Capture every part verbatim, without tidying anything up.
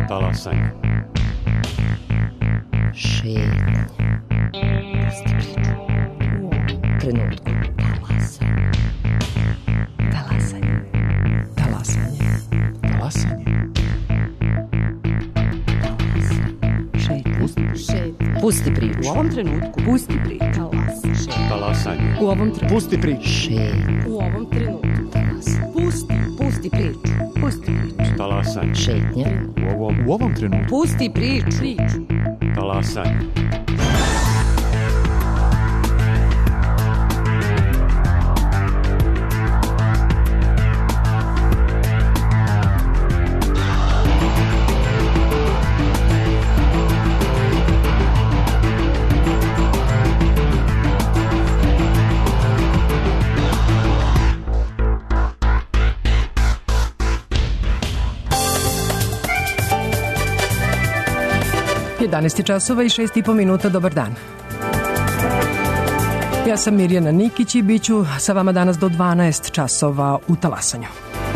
Talasanje. Šetnje. U ovom trenutku. Talasanje. Talasanje. Talasanje. Talasanje. Šetnje. Pusti priču. U ovom trenutku. Pusti priču. Talasanje. Talasanje. U ovom trenutku. Pusti priču. Šetnje. U ovom trenutku. Talasanje. Pusti. Pusti priču. Pusti priču. Talasanje. Šetnje. U ovom, U ovom trenutku. Pusti priču. Priču. talasanje. jedanaest časova i šest i po minuta, dobar dan. Ja sam Mirjana Nikić i bit ću sa vama danas do dvanaest časova u Talasanju.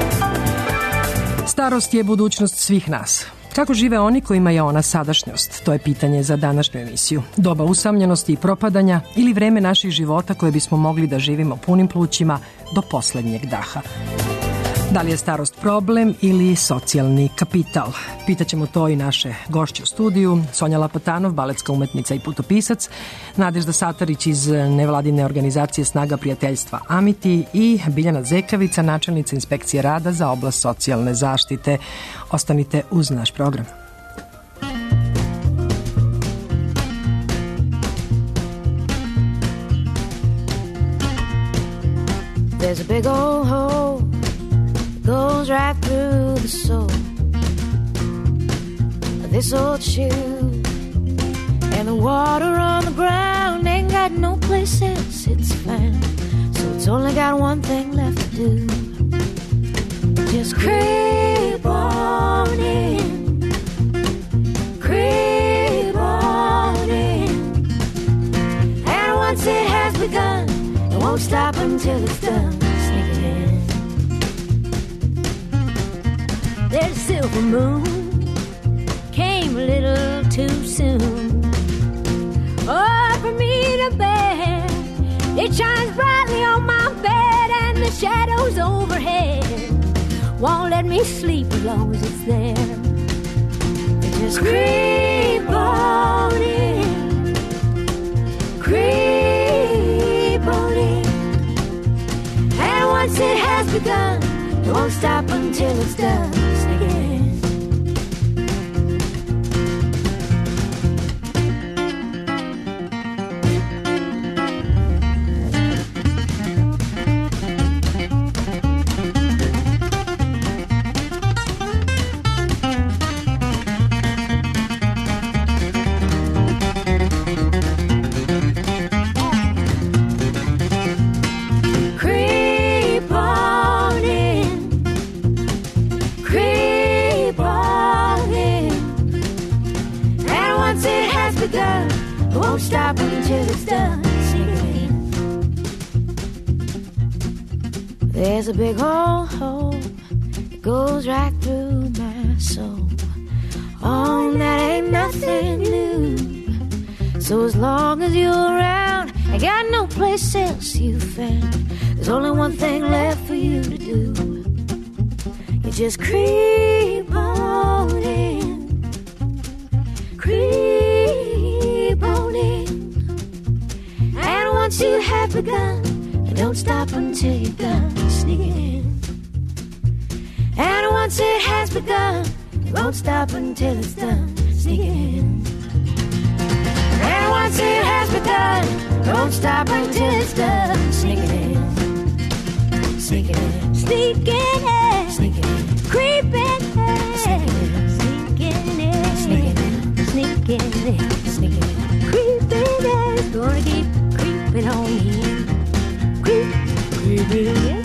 Starost je budućnost svih nas. Kako žive oni kojima je ona sadašnjost? To je pitanje za današnju emisiju. Doba usamljenosti i propadanja ili vreme naših života koje bismo mogli da živimo punim plućima do poslednjeg daha. Da li je starost problem ili socijalni kapital? Pitaćemo to i naše gošće u studiju. Sonja Lapatanov, baletska umetnica i putopisac, Nadežda Satarić iz nevladine organizacije Snaga prijateljstva Amiti i Biljana Zekavica, načelnica inspekcije rada za oblast socijalne zaštite. Ostanite uz naš program. There's a big old hole goes right through the sole of this old shoe, and the water on the ground ain't got no place else it's found, so it's only got one thing left to do. Just creep on in, creep on in, and once it has begun, it won't stop until it's done. Sneak it in. There's a silver moon, came a little too soon. Oh, for me to bear, it shines brightly on my bed, and the shadows overhead won't let me sleep as long as it's there. Just creep on in, creep on in, and once it has begun, it won't stop until it's done. Sneak it in. Stop until it's done. Sing. There's a big old hole that goes right through my soul. Oh, that ain't nothing new. So as long as you're around, I got no place else you found. There's only one thing left for you to do. You just creep on in, creep on in, and once you have begun, you don't stop until you're done. Sneak it in. And once it has begun, you won't stop until it's done. Sneak it in. And once it has begun, you won't stop until it's done. Sneak it in. Sneak it in. Sneak it in. Sneak it in. Creep in. Sneak it in. Sneak it in. Sneak it in. Sneak it in. Sneak it in. Creep in. It's gonna keep creeping on in. Creep, creeping in.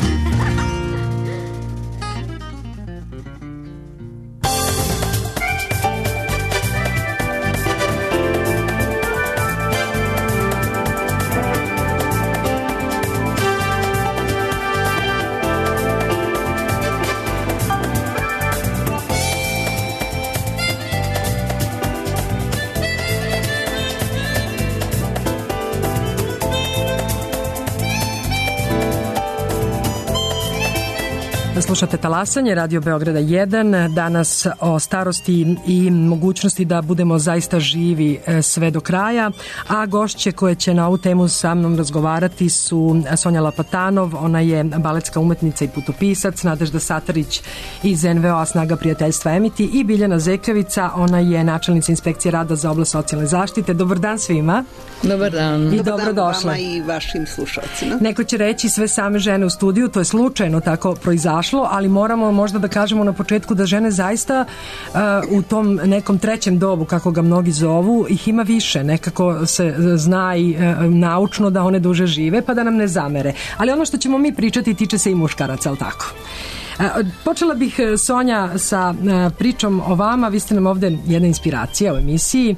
Slušate Talasanje, Radio Beograda jedan, danas o starosti i mogućnosti da budemo zaista živi sve do kraja, a gošće koje će na ovu temu sa mnom razgovarati su Sonja Lapatanov, ona je baletska umetnica i putopisac, Nadežda Satarić iz en ve o-a Snaga prijateljstva Emiti i Biljana Zekljevica, ona je načelnica inspekcije rada za oblast socijalne zaštite. Dobar dan svima. Dobar dan. I Dobar dobrodošle. dan vama i vašim slušalcima. Neko će reći sve same žene u studiju, to je slučajno tako proizašlo, ali moramo možda da kažemo na početku da žene zaista uh, u tom nekom trećem dobu, kako ga mnogi zovu, ih ima više. Nekako se zna i uh, naučno da one duže žive, pa da nam ne zamere. Ali ono što ćemo mi pričati tiče se i muškaraca, ali tako? Počela bih, Sonja, sa pričom o vama. Vi ste nam ovde jedna inspiracija u emisiji.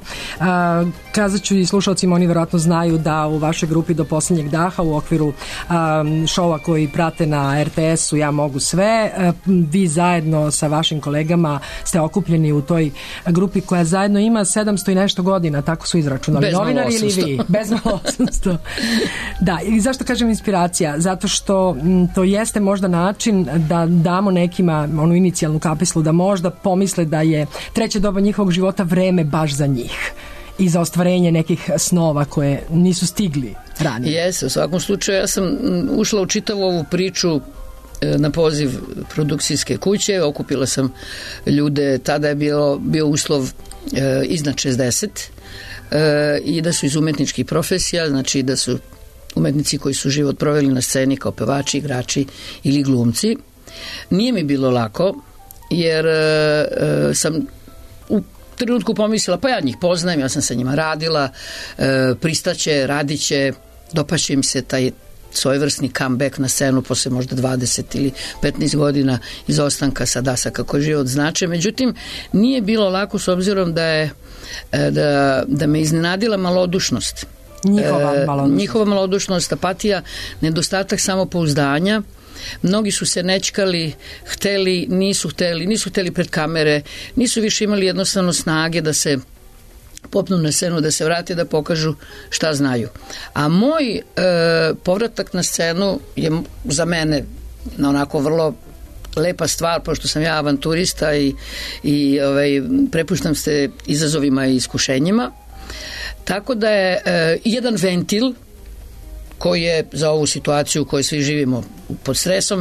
Kazat ću i slušalcima, oni verovatno znaju da u vašoj grupi Do poslednjeg daha u okviru šova koji prate na er te esu Ja mogu sve, vi zajedno sa vašim kolegama ste okupljeni u toj grupi koja zajedno ima sedamsto i nešto godina, tako su izračunali. Bez novinari ili vi? Bez malo osamsto. Da, i zašto kažem inspiracija? Zato što m, to jeste možda način da damo nekima onu inicijalnu kapislu da možda pomisle da je treće doba njihovog života vreme baš za njih i za ostvarenje nekih snova koje nisu stigli ranije. Jeste, u svakom slučaju ja sam ušla u čitavu ovu priču na poziv produkcijske kuće, okupila sam ljude, tada je bio, bio uslov e, iznad šezdeset e, i da su iz umetničkih profesija, znači da su umetnici koji su život proveli na sceni kao pevači, igrači ili glumci. Nije mi bilo lako, jer e, sam u trenutku pomislila, pa ja njih poznajem, ja sam sa njima radila, e, pristaće, radiće, dopaše im se taj svojevrsni comeback na scenu posle možda dvadeset ili petnaest godina izostanka sa Dasa kako život znače. Međutim, nije bilo lako s obzirom da je da, da me iznenadila malodušnost. Njihova malodušnost. Njihova malodušnost, apatija, nedostatak samopouzdanja. Mnogi su se nečkali, hteli, nisu hteli, nisu hteli pred kamere, nisu više imali jednostavno snage da se popnu na scenu, da se vrate, da pokažu šta znaju. A moj e, povratak na scenu je za mene na onako vrlo lepa stvar, pošto sam ja avanturista i, i ovaj, prepuštam se izazovima i iskušenjima. Tako da je e, jedan ventil koji je za ovu situaciju u kojoj svi živimo pod stresom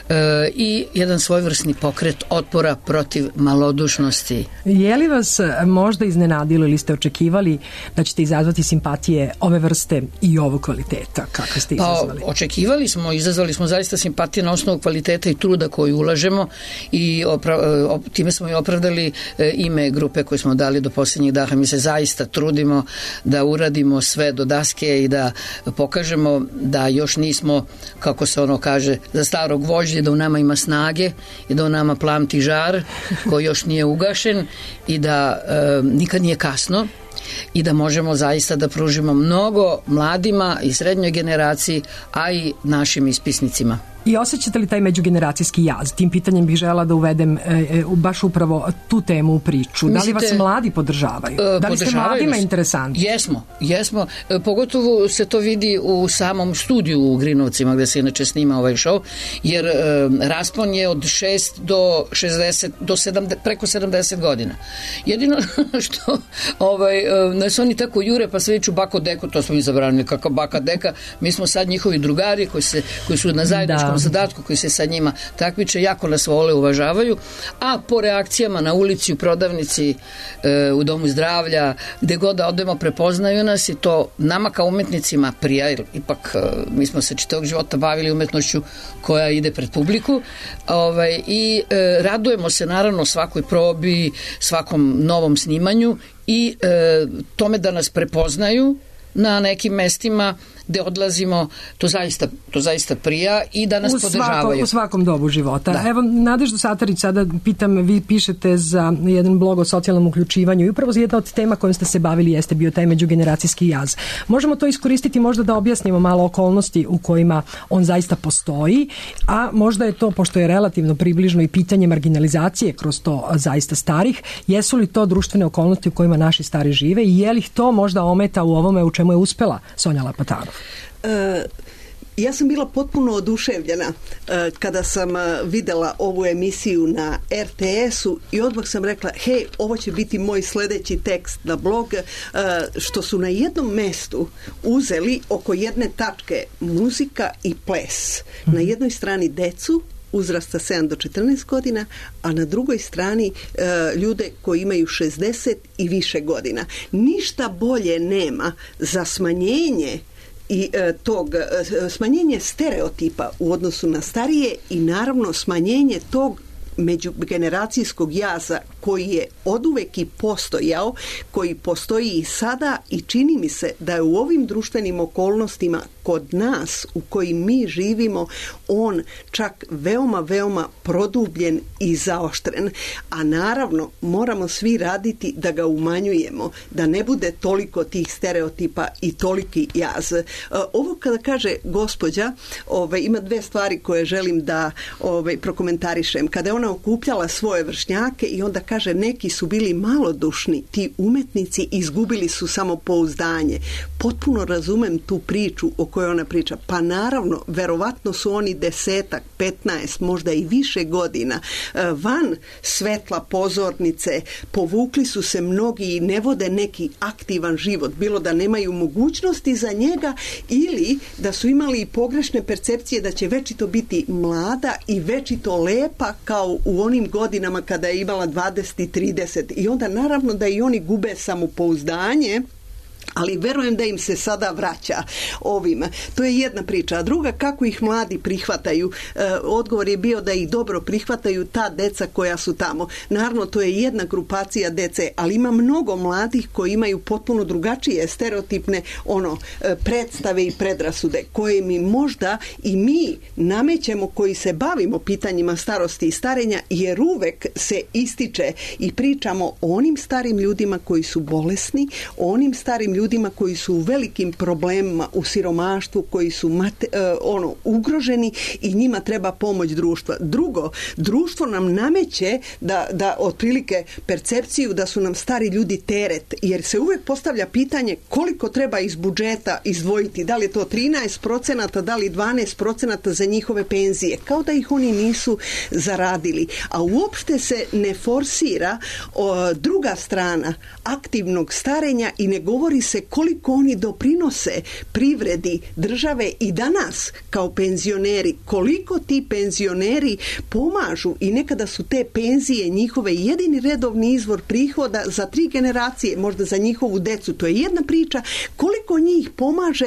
e, i jedan svojevrsni pokret otpora protiv malodušnosti. Je li vas možda iznenadilo ili ste očekivali da ćete izazvati simpatije ove vrste i ovog kvaliteta? Kako ste izazvali? Pa, očekivali smo, izazvali smo zaista simpatije na osnovu kvaliteta i truda koju ulažemo i opra, time smo i opravdali ime grupe koje smo dali Do poslednjeg daha. Mi se zaista trudimo da uradimo sve do daske i da pokažemo da još nismo, kako se ono kaže, za starog vožđe, da u nama ima snage i da u nama plamti žar koji još nije ugašen i da e, nikad nije kasno i da možemo zaista da pružimo mnogo mladima i srednjoj generaciji, a i našim ispisnicima. I osjećate li taj međugeneracijski jaz? Tim pitanjem bih žela da uvedem e, e, baš upravo tu temu u priču. Mislite, da li vas mladi podržavaju? E, da li ste mladima interesantni? Jesmo, jesmo. E, pogotovo se to vidi u samom studiju u Grinovcima gde se inače snima ovaj show, jer e, raspon je od šest do šezdeset, do sedamdeset, preko sedamdeset godina. Jedino što ovaj, e, nas oni tako jure pa sve viču bako deko, to smo mi zabranili, kako baka deka, mi smo sad njihovi drugari koji, se, koji su na zajedničkom da. zadatku koji se sa njima takmiče, jako nas vole, uvažavaju, a po reakcijama na ulici, u prodavnici, e, u domu zdravlja, gde god da odemo, prepoznaju nas i to nama kao umetnicima prija, jer ipak e, mi smo se čitavog života bavili umetnošću koja ide pred publiku, ovaj, i e, radujemo se naravno svakoj probi, svakom novom snimanju i e, tome da nas prepoznaju na nekim mestima gde odlazimo, to zaista, to zaista prija i da nas u podržavaju. Svako, u svakom dobu života. Da. Evo, Nadežda Satarić, sada pitam, vi pišete za jedan blog o socijalnom uključivanju i upravo jedna od tema kojom ste se bavili jeste bio taj međugeneracijski jaz. Možemo to iskoristiti možda da objasnimo malo okolnosti u kojima on zaista postoji, a možda je to, pošto je relativno približno i pitanje marginalizacije kroz to zaista starih, jesu li to društvene okolnosti u kojima naši stari žive i je li ih to možda ometa u ovome u čemu je uspela Sonja Lapatanov? E, Ja sam bila potpuno oduševljena kada sam videla ovu emisiju na er te esu i odmah sam rekla, hej, ovo će biti moj sljedeći tekst na blog, što su na jednom mestu uzeli oko jedne tačke muzika i ples. Na jednoj strani decu uzrasta sedam do četrnaest godina, a na drugoj strani e, ljude koji imaju šezdeset i više godina. Ništa bolje nema za smanjenje i e, tog e, smanjenje stereotipa u odnosu na starije i naravno smanjenje tog međugeneracijskog jaza koji je oduvek i postojao, koji postoji i sada i čini mi se da je u ovim društvenim okolnostima kod nas u kojim mi živimo on čak veoma, veoma produbljen i zaoštren. A naravno moramo svi raditi da ga umanjujemo, da ne bude toliko tih stereotipa i toliki jaz. Ovo kada kaže gospođa, ovaj, ima dve stvari koje želim da ovaj, prokomentarišem. Kada je ona okupljala svoje vršnjake i onda kaže neki su bili malodušni, ti umetnici izgubili su samopouzdanje. Potpuno razumem tu priču o kojoj ona priča. Pa naravno, verovatno su oni desetak, petnaest, možda i više godina van svetla pozornice, povukli su se mnogi i ne vode neki aktivan život, bilo da nemaju mogućnosti za njega ili da su imali pogrešne percepcije da će večito biti mlada i večito lepa kao u onim godinama kada je imala dvadeset i trideset. I onda naravno da i oni gube samopouzdanje, ali verujem da im se sada vraća ovim. To je jedna priča. A druga, kako ih mladi prihvataju? E, odgovor je bio da ih dobro prihvataju ta deca koja su tamo. Naravno, to je jedna grupacija dece, ali ima mnogo mladih koji imaju potpuno drugačije stereotipne ono, predstave i predrasude, koje mi možda i mi namećemo koji se bavimo pitanjima starosti i starenja, jer uvek se ističe i pričamo o onim starim ljudima koji su bolesni, o onim starim ljudima koji su u velikim problemima, u siromaštvu, koji su mate, uh, ono, ugroženi i njima treba pomoć društva. Drugo, društvo nam nameće da, da otprilike percepciju da su nam stari ljudi teret, jer se uvijek postavlja pitanje koliko treba iz budžeta izdvojiti, da li je to trinaest procenata, da li dvanaest procenata za njihove penzije, kao da ih oni nisu zaradili. A uopšte se ne forsira o, druga strana aktivnog starenja i ne govori se koliko oni doprinose privredi države i danas kao penzioneri, koliko ti penzioneri pomažu i nekada su te penzije njihove jedini redovni izvor prihoda za tri generacije, možda za njihovu decu. To je jedna priča. Koliko njih pomaže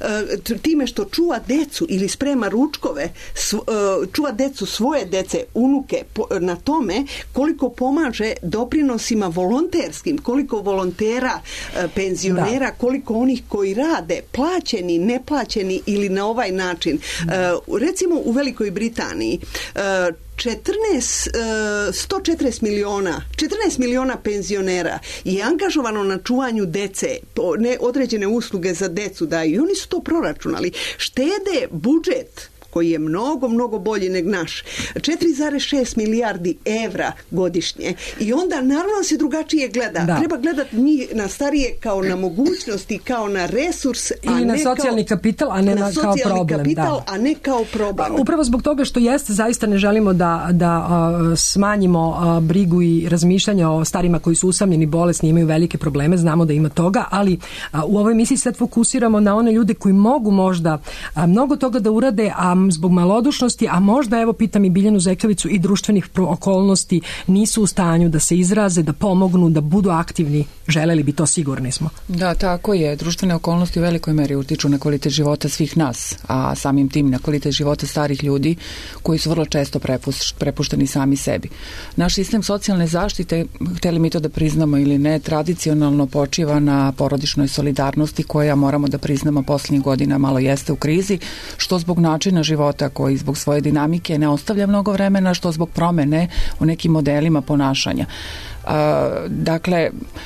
uh, time što čuva decu ili sprema ručkove, s, uh, čuva decu svoje dece, unuke po, na tome, koliko pomaže doprinosima volonterskim, koliko volontera uh, penzionera, da. Koliko onih koji rade, plaćeni, neplaćeni ili na ovaj način. Uh, recimo u Velikoj Britaniji uh, četrnaest, sto četrdeset miliona, četrnaest miliona penzionera je angažovano na čuvanju dece, ne određene usluge za decu daju i oni su to proračunali. Štede budžet koji je mnogo, mnogo bolji nego naš. četiri zarez šest milijardi evra godišnje. I onda naravno se drugačije gleda. Da. Treba gledati njih na starije kao na mogućnosti, kao na resurs, ili a na ne socijalni kao, kapital, a ne na, kao problem. Kapital, da. a ne kao problem. Upravo zbog toga što jeste, zaista ne želimo da, da uh, smanjimo uh, brigu i razmišljanja o starima koji su usamljeni, bolesni, imaju velike probleme, znamo da ima toga, ali uh, u ovoj emisiji sad fokusiramo na one ljude koji mogu možda uh, mnogo toga da urade, a zbog malodušnosti, a možda, evo, pitam i Biljanu Zekavicu, i društvenih okolnosti nisu u stanju da se izraze, da pomognu, da budu aktivni. Želeli bi to, sigurni smo. Da, tako je. Društvene okolnosti u velikoj meri utiču na kvalitet života svih nas, a samim tim na kvalitet života starih ljudi koji su vrlo često prepušteni sami sebi. Naš sistem socijalne zaštite, hteli mi to da priznamo ili ne, tradicionalno počiva na porodičnoj solidarnosti koja, moramo da priznamo, posljednjih godina malo jeste u krizi, što zbog načina života koji zbog svoje dinamike ne ostavlja mnogo vremena, što zbog promene u nekim modelima ponašanja. Uh, dakle,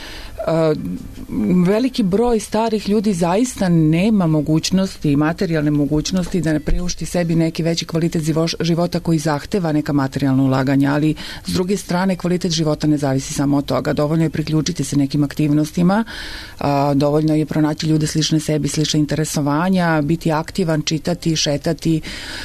veliki broj starih ljudi zaista nema mogućnosti, materijalne mogućnosti da ne priušti sebi neki veći kvalitet života koji zahteva neka materijalna ulaganja, ali s druge strane kvalitet života ne zavisi samo od toga. Dovoljno je priključiti se nekim aktivnostima, dovoljno je pronaći ljude slične sebi, slične interesovanja, biti aktivan, čitati, šetati,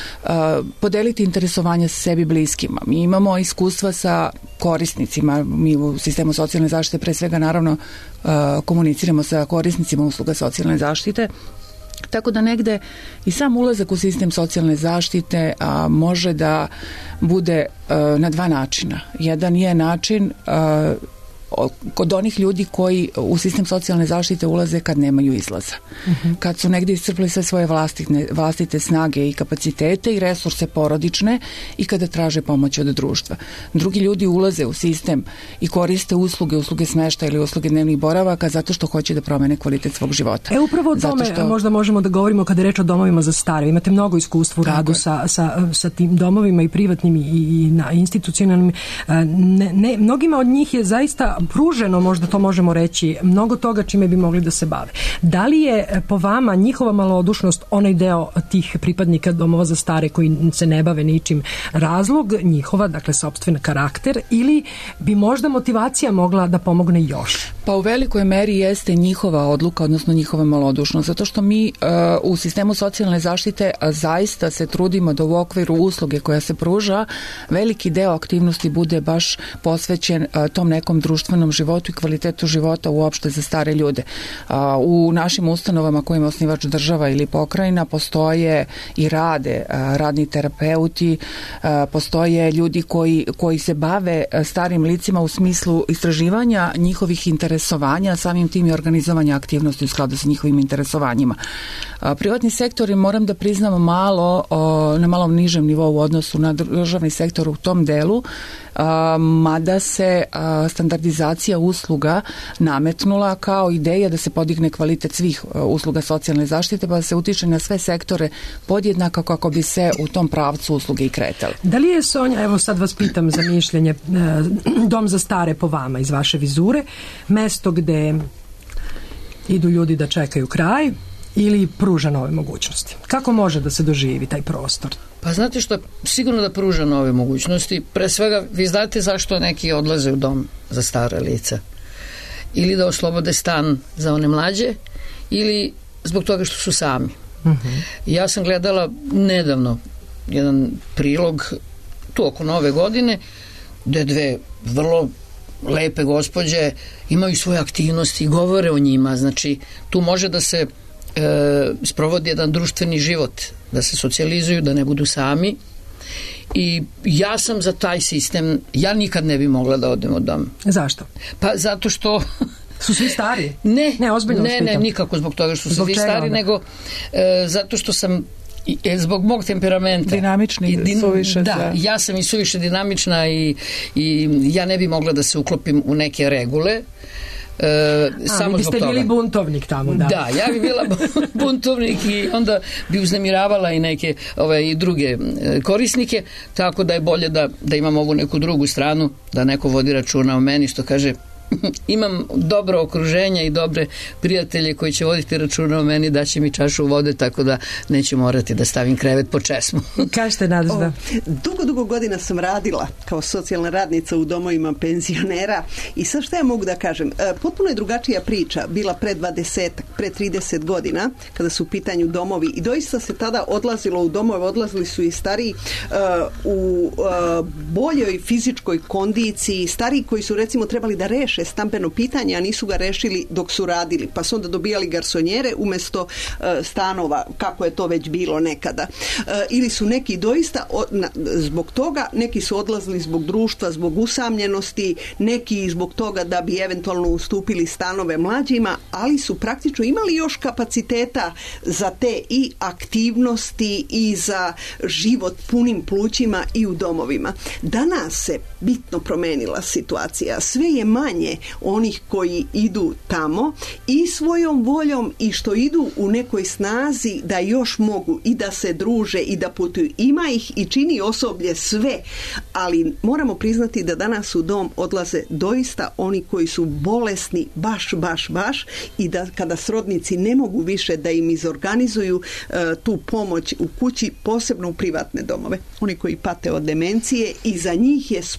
podeliti interesovanja sa sebi bliskima. Mi imamo iskustva sa korisnicima, mi u sistemu socijalne zaštite pre svega naravno komuniciramo sa korisnicima usluga socijalne zaštite, tako da negde i sam ulazak u sistem socijalne zaštite a, može da bude a, na dva načina. Jedan je način a, kod onih ljudi koji u sistem socijalne zaštite ulaze kad nemaju izlaza. Uh-huh. Kad su negdje iscrpili sve svoje vlastite, vlastite snage i kapacitete i resurse porodične i kada traže pomoć od društva. Drugi ljudi ulaze u sistem i koriste usluge, usluge smeštaja ili usluge dnevnih boravaka zato što hoće da promene kvalitet svog života. E upravo o tome što... možda možemo da govorimo kada je reč o domovima za stare. Imate mnogo iskustva u radu sa, sa, sa tim domovima i privatnim i, i na institucionalnim. Ne, ne, mnogima od njih je zaista pruženo, možda to možemo reći, mnogo toga čime bi mogli da se bave. Da li je po vama njihova malodušnost onaj deo tih pripadnika domova za stare koji se ne bave ničim razlog njihova, dakle sopstveni karakter, ili bi možda motivacija mogla da pomogne još? Pa u velikoj meri jeste njihova odluka, odnosno njihova malodušnost, zato što mi uh, u sistemu socijalne zaštite uh, zaista se trudimo da u okviru usluge koja se pruža veliki deo aktivnosti bude baš posvećen uh, tom nekom društvenom životu i kvalitetu života uopšte za stare ljude. U našim ustanovama kojima osnivač država ili pokrajina postoje i rade radni terapeuti, postoje ljudi koji, koji se bave starim licima u smislu istraživanja njihovih interesovanja, samim tim i organizovanja aktivnosti u skladu sa njihovim interesovanjima. Privatni sektor, moram da priznam, malo, na malom nižem nivou u odnosu na državni sektor u tom delu, mada se standardizacija usluga nametnula kao ideja da se podigne kvalitet svih usluga socijalne zaštite, pa da se utiče na sve sektore podjednako kako bi se u tom pravcu usluge i kretale. Da li je, Sonja, evo sad vas pitam za mišljenje, dom za stare po vama iz vaše vizure, mesto gde idu ljudi da čekaju kraj ili pruža nove mogućnosti? Kako može da se doživi taj prostor? Pa znate što, sigurno da pruža nove mogućnosti. Pre svega, vi znate zašto neki odlaze u dom za stare lica? Ili da oslobode stan za one mlađe, ili zbog toga što su sami. Uh-huh. Ja sam gledala nedavno jedan prilog tu oko nove godine, gde dve vrlo lepe gospođe imaju svoje aktivnosti i govore o njima. Znači, tu može da se e, sprovodi jedan društveni život, da se socijalizuju, da ne budu sami. I ja sam za taj sistem, ja nikad ne bi mogla da odem od doma. Zašto? Pa zato što... Su svi stari? Ne, ne, ozbiljno ne, ne, nikako zbog toga što su svi stari, onda? Nego e, zato što sam e, zbog mog temperamenta dinamični i din, suviše da, za... ja sam i suviše dinamična i, i ja ne bi mogla da se uklopim u neke regule. E, A, samo vi biste bili buntovnik tamo, da. Da, ja bi bila buntovnik i onda bi uznemiravala i neke ove, i druge korisnike, tako da je bolje da, da imam ovu neku drugu stranu, da neko vodi računa o meni, što kaže, imam dobro okruženje i dobre prijatelje koji će voditi računa o meni, da će mi čašu vode, tako da neću morati da stavim krevet po česmu. Kažete, Nadežda? Dugo, dugo godina sam radila kao socijalna radnica u domovima penzionera i sad šta ja mogu da kažem? Potpuno je drugačija priča bila pre dvadeset, pre trideset godina, kada su u pitanju domovi, i doista se tada odlazilo u domove, odlazili su i stariji uh, u uh, boljoj fizičkoj kondiciji, stariji koji su recimo trebali da reše stambeno pitanje, a nisu ga rešili dok su radili, pa su onda dobijali garsonjere umjesto uh, stanova, kako je to već bilo nekada. Uh, ili su neki doista o, na, zbog toga, neki su odlazili zbog društva, zbog usamljenosti, neki zbog toga da bi eventualno ustupili stanove mlađima, ali su praktično imali još kapaciteta za te i aktivnosti i za život punim plućima i u domovima. Danas se bitno promenila situacija. Sve je manje znanje onih koji idu tamo i svojom voljom i što idu u nekoj snazi da još mogu i da se druže i da putuju. Ima ih i čini osoblje sve, ali moramo priznati da danas u dom odlaze doista oni koji su bolesni baš, baš, baš i da kada srodnici ne mogu više da im izorganizuju uh, tu pomoć u kući, posebno u privatne domove. Oni koji pate od demencije i za njih je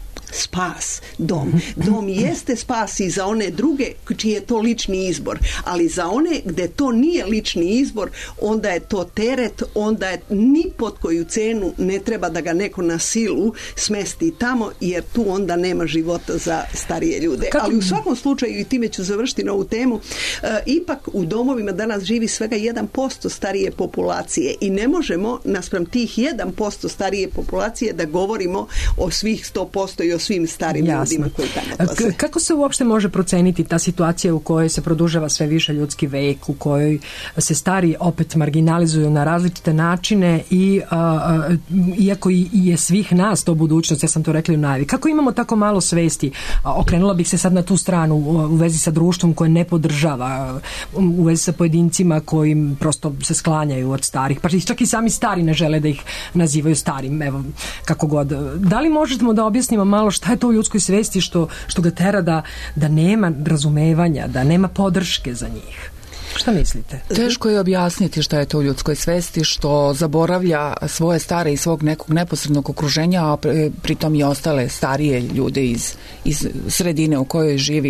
spas dom. Dom jeste spas i za one druge čiji je to lični izbor, ali za one gde to nije lični izbor, onda je to teret, onda je ni pod koju cenu ne treba da ga neko na silu smesti tamo, jer tu onda nema života za starije ljude. Kako? Ali u svakom slučaju, i time ću završiti na ovu temu, e, ipak u domovima danas živi svega jedan posto starije populacije i ne možemo naspram tih jedan posto starije populacije da govorimo o svih sto posto i o svim starim Jasno. ljudima koji tamo odlaze. K- kako se uopšte može proceniti ta situacija u kojoj se produžava sve više ljudski vek, u kojoj se stari opet marginalizuju na različite načine i a, a, iako i, i je svih nas to budućnost, ja sam to rekla u najavi, kako imamo tako malo svesti? A, okrenula bih se sad na tu stranu u, u vezi sa društvom koje ne podržava, u vezi sa pojedincima koji prosto se sklanjaju od starih, pa čak i sami stari ne žele da ih nazivaju starim, evo, kako god. Da li možemo da objasnimo malo šta je to u ljudskoj svesti što, što ga tera da, da nema razumevanja, da nema podrške za njih? Šta mislite? Teško je objasniti šta je to u ljudskoj svesti, što zaboravlja svoje stare i svog nekog neposrednog okruženja, a pritom i ostale starije ljude iz, iz sredine u kojoj živi.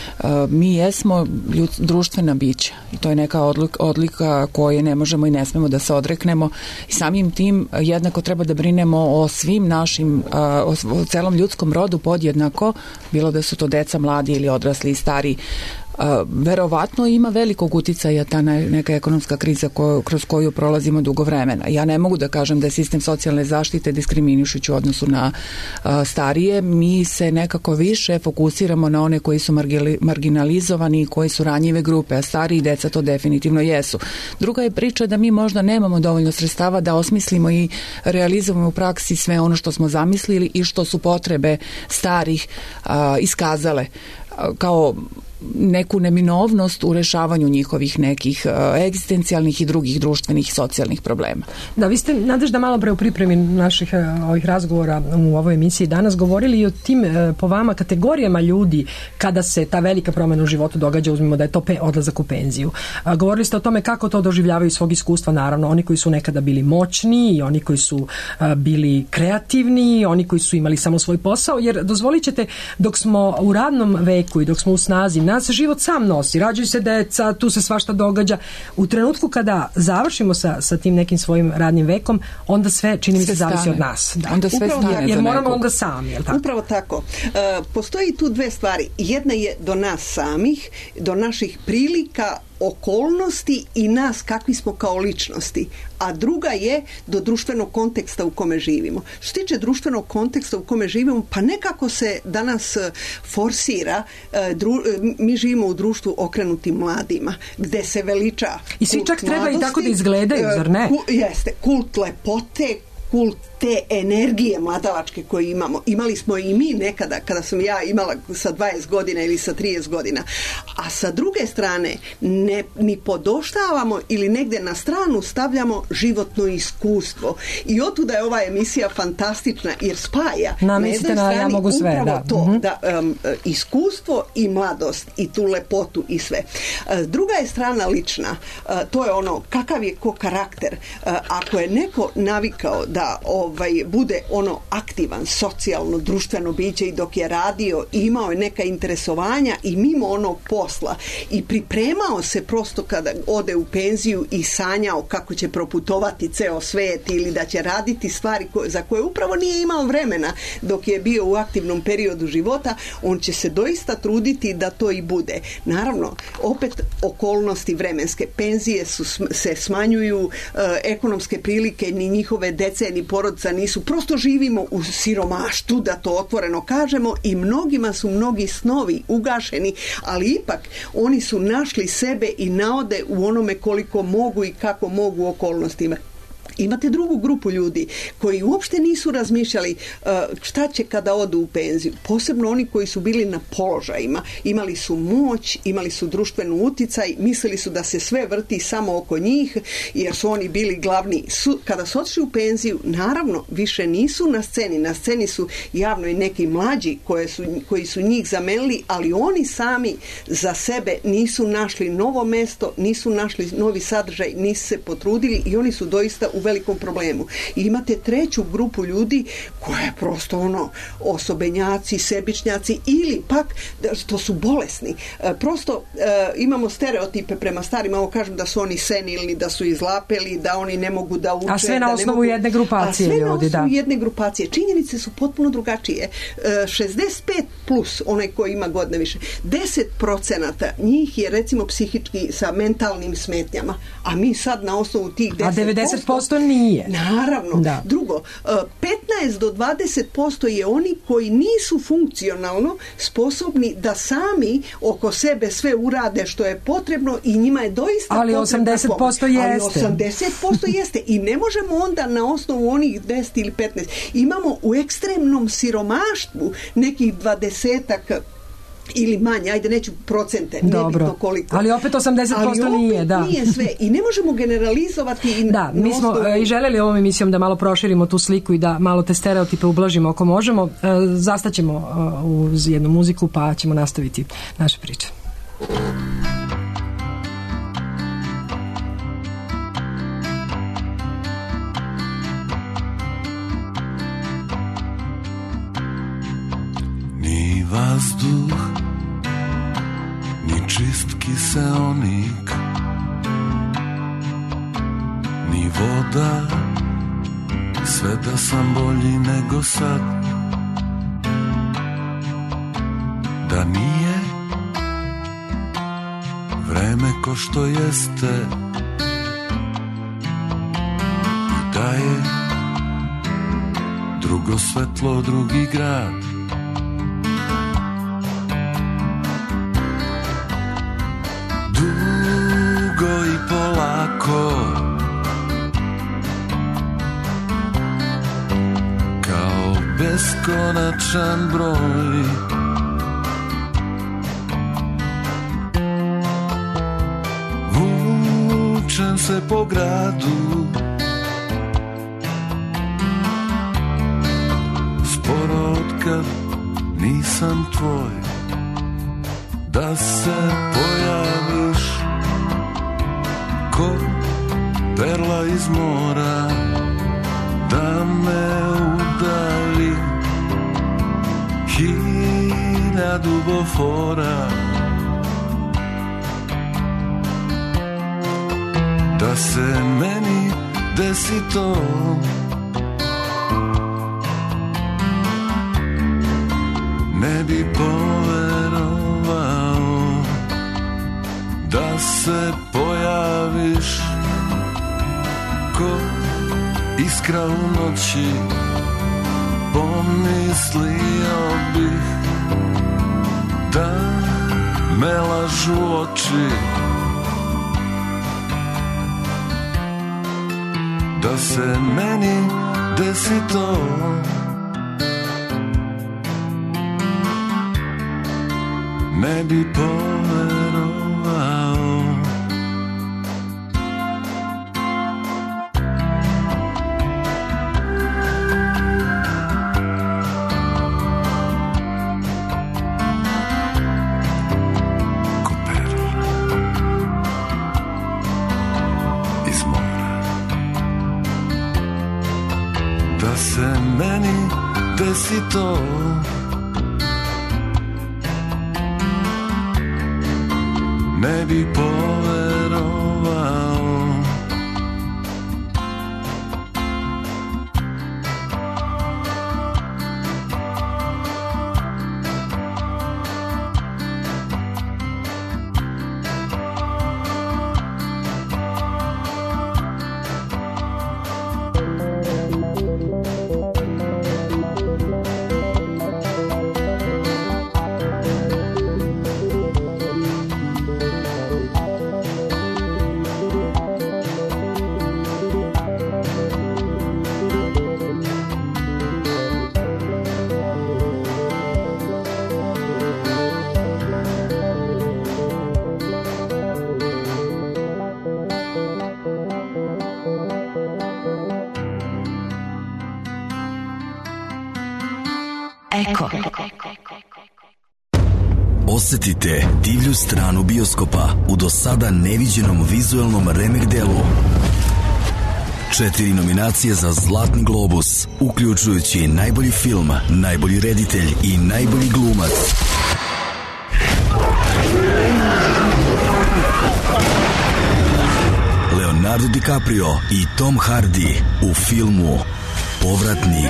Mi jesmo ljud, društvena bića i to je neka odlika, odlika koje ne možemo i ne smemo da se odreknemo i samim tim jednako treba da brinemo o svim našim, o, o celom ljudskom rodu podjednako, bilo da su to deca, mladi ili odrasli i stari. Uh, verovatno ima velikog uticaja ta neka ekonomska kriza koju, kroz koju prolazimo dugo vremena. Ja ne mogu da kažem da je sistem socijalne zaštite diskriminišući u odnosu na uh, starije. Mi se nekako više fokusiramo na one koji su margili, marginalizovani i koji su ranjive grupe, a stariji i deca to definitivno jesu. Druga je priča da mi možda nemamo dovoljno sredstava da osmislimo i realizujemo u praksi sve ono što smo zamislili i što su potrebe starih uh, iskazale uh, kao neku neminovnost u rešavanju njihovih nekih uh, egzistencijalnih i drugih društvenih i socijalnih problema. Da, vi ste, Nadežda, malo pre u pripremi naših uh, ovih razgovora u ovoj emisiji danas govorili i o tim uh, po vama kategorijama ljudi kada se ta velika promena u životu događa, uzmimo da je to pe, odlazak u penziju. Uh, govorili ste o tome kako to doživljavaju svog iskustva, naravno, oni koji su nekada bili moćni i oni koji su uh, bili kreativni, oni koji su imali samo svoj posao, jer dozvolit ćete, dok smo u radnom veku i dok smo u snazi, nas život sam nosi, rađaju se deca, tu se svašta događa. U trenutku kada završimo sa, sa tim nekim svojim radnim vekom, onda sve, čini mi se, zavisi od nas. Da. Onda sve Upravo, stane jer za moramo nekog. onda sami, je li tako? Upravo tako. E, postoji tu dve stvari. Jedna je do nas samih, do naših prilika, okolnosti i nas kakvi smo kao ličnosti, a druga je do društvenog konteksta u kome živimo. Što se tiče društvenog konteksta u kome živimo, pa nekako se danas forsira, dru, mi živimo u društvu okrenutim mladima, gde se veliča i svi čak treba i tako da izgledaju, zar ne? Ku, jeste, kult lepote, kult te energije mladalačke koje imamo. Imali smo i mi nekada, kada sam ja imala sa dvadeset godina ili sa trideset godina. A sa druge strane, ne, ni podoštavamo ili negde na stranu stavljamo životno iskustvo. I otuda je ova emisija fantastična, jer spaja na, na jednoj strani ja mogu sve, upravo da. to, Mm-hmm. da um, iskustvo i mladost i tu lepotu i sve. Uh, druga je strana lična. Uh, to je ono, kakav je ko karakter. Uh, ako je neko navikao da ovaj, bude ono aktivan, socijalno, društveno biće i dok je radio i imao je neka interesovanja i mimo onog posla i pripremao se prosto kada ode u penziju i sanjao kako će proputovati ceo svet ili da će raditi stvari koje, za koje upravo nije imao vremena dok je bio u aktivnom periodu života, on će se doista truditi da to i bude. Naravno, opet okolnosti vremenske, penzije su, se smanjuju, e, ekonomske prilike ni njihove dece ni porodica nisu, prosto živimo u siromaštvu, da to otvoreno kažemo, i mnogima su mnogi snovi ugašeni, ali ipak oni su našli sebe i naode u onome koliko mogu i kako mogu u okolnostima. Imate drugu grupu ljudi koji uopšte nisu razmišljali uh, šta će kada odu u penziju. Posebno oni koji su bili na položajima. Imali su moć, imali su društvenu uticaj, mislili su da se sve vrti samo oko njih, jer su oni bili glavni. Su, kada su otišli u penziju, naravno, više nisu na sceni. Na sceni su javno i neki mlađi koje su, koji su njih zamenili, ali oni sami za sebe nisu našli novo mesto, nisu našli novi sadržaj, nisu se potrudili i oni su doista u velikom problemu. I imate treću grupu ljudi koja je prosto ono osobenjaci, sebičnjaci ili pak to su bolesni. E, prosto e, imamo stereotipe prema starima, ovo kažem da su oni senilni, da su izlapeli, da oni ne mogu da uče. A sve na da osnovu mogu, jedne grupacije ljudi, ljudi, da. A sve na osnovu jedne grupacije. Činjenice su potpuno drugačije. E, šezdeset pet plus, onaj koji ima godine više, deset procenata njih je recimo psihički sa mentalnim smetnjama, a mi sad na osnovu tih deset posto... A devedeset posto nije. Naravno. Da. Drugo, petnaest do dvadeset posto je oni koji nisu funkcionalno sposobni da sami oko sebe sve urade što je potrebno i njima je doista ali osamdeset posto jeste. Ali osamdeset posto jeste. I ne možemo onda na osnovu onih deset ili petnaest. Imamo u ekstremnom siromaštvu nekih dvadesetak ili manje, ajde neću procente, nebitno koliko. Ali opet osamdeset posto ali opet nije, da. nije sve. I ne možemo generalizovati. I da, mi smo osnovu... i željeli ovom emisijom da malo proširimo tu sliku i da malo te stereotipe ublažimo ako možemo. Zastaćemo uz jednu muziku pa ćemo nastaviti naše priče. Ni vazduh, ni čist kiseonik, ni voda, sve da sam bolji nego sad. Da nije vreme ko što jeste i da je drugo svetlo, drugi grad. Dugo i polako, kao beskonačan broj, vučem se po gradu, sporo otkad nisam tvoj, da se pojaviš ko perla iz mora, da me udali hiljadu bofora, da se meni desi to, ne bi poverovao da se pojaviš ko iskra u noći, pomislio bih da me lažu oči, da se meni desi to, ne bi poverovao. Ko perla iz mora, da se meni desi to, ne bi poverovao. Eko. Osetite divlju stranu bioskopa u do sada neviđenom vizuelnom remek delu. Četiri nominacije za Zlatni globus, uključujući najbolji film, najbolji reditelj i najbolji glumac. Leonardo DiCaprio i Tom Hardy u filmu Povratnik.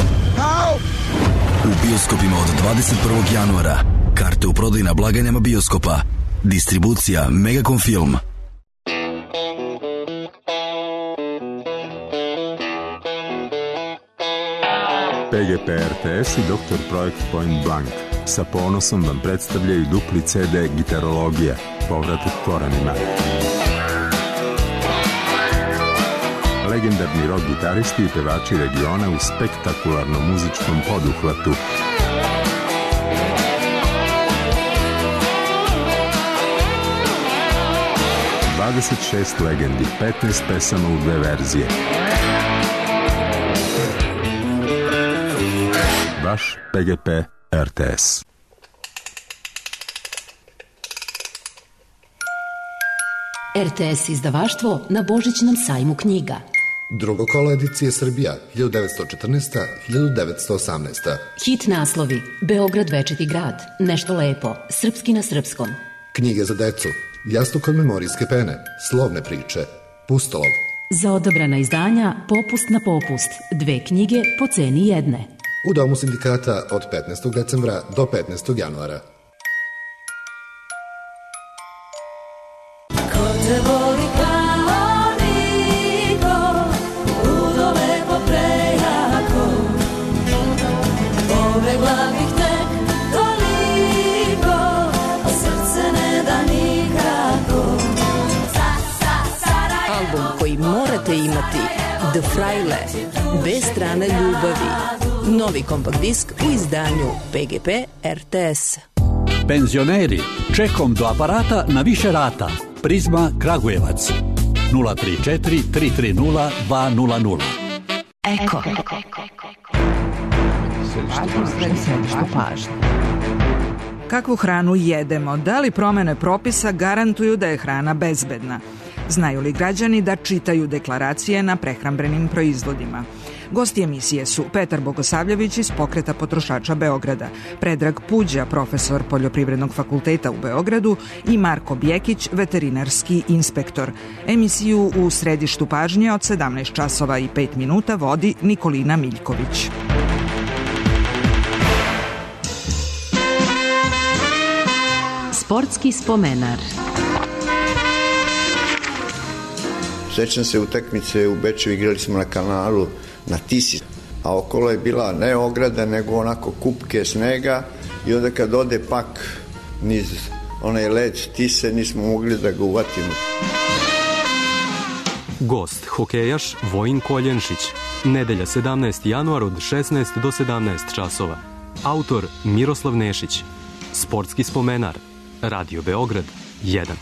U bioskopima od dvadeset prvog januara. Karte u prodaju na blagajnama bioskopa. Distribucija Megacom Film. P G P R T S i doktor Projekt Point Blank sa ponosom vam predstavljaju dupli C D Gitarologija, povratak korenima. Legendarni rock gitaristi i pevači regiona u spektakularnom muzičkom poduhvatu. dvadeset šest legendi, petnaest pesama u dve verzije. Vaš P G P R T S. R T S izdavaštvo na Božićnom sajmu knjiga. Drugo kolo edicije Srbija, hiljadu devetsto četrnaesta do hiljadu devetsto osamnaesta. Hit naslovi: Beograd večiti grad, Nešto lepo, Srpski na srpskom. Knjige za decu, Jastuk od memorijske pene, Slovne priče, Pustolov. Za odabrana izdanja Popust na popust, dve knjige po ceni jedne. U Domu sindikata od petnaestog decembra do petnaestog januara. Ko te voli kao niko, ludo lepo prejako, pobegla bih tek toliko, a srce ne da nikako. Album koji morate imati, The Fraile, dve strane ljubavi. Novi kompakt disk u izdanju P G P R T S. Penzioneri, čekom do aparata na više rata. Prizma Kragujevac. nula tri četiri tri tri nula dva nula nula. Eko. Središte pažnje. Kakvu hranu jedemo? Da li promene propisa garantuju da je hrana bezbedna? Znaju li građani da čitaju deklaracije na prehrambenim proizvodima? Gosti emisije su Petar Bogosavljević iz Pokreta potrošača Beograda, Predrag Puđa, profesor Poljoprivrednog fakulteta u Beogradu i Marko Bjekić, veterinarski inspektor. Emisiju u središtu pažnje od sedamnaest časova i pet minuta vodi Nikolina Miljković. Sportski spomenar. Sećam se utakmice u Beču, igrali smo na kanalu na Tisi, a okolo je bila ne ograda, nego onako kupke snega i onda kad ode pak niz onaj led Tise nismo mogli da ga uvatimo. Gost, hokejaš Vojin Koljenšić. Nedelja sedamnaesti januar od šesnaest do sedamnaest časova. Autor Miroslav Nešić. Sportski spomenar. Radio Beograd jedan.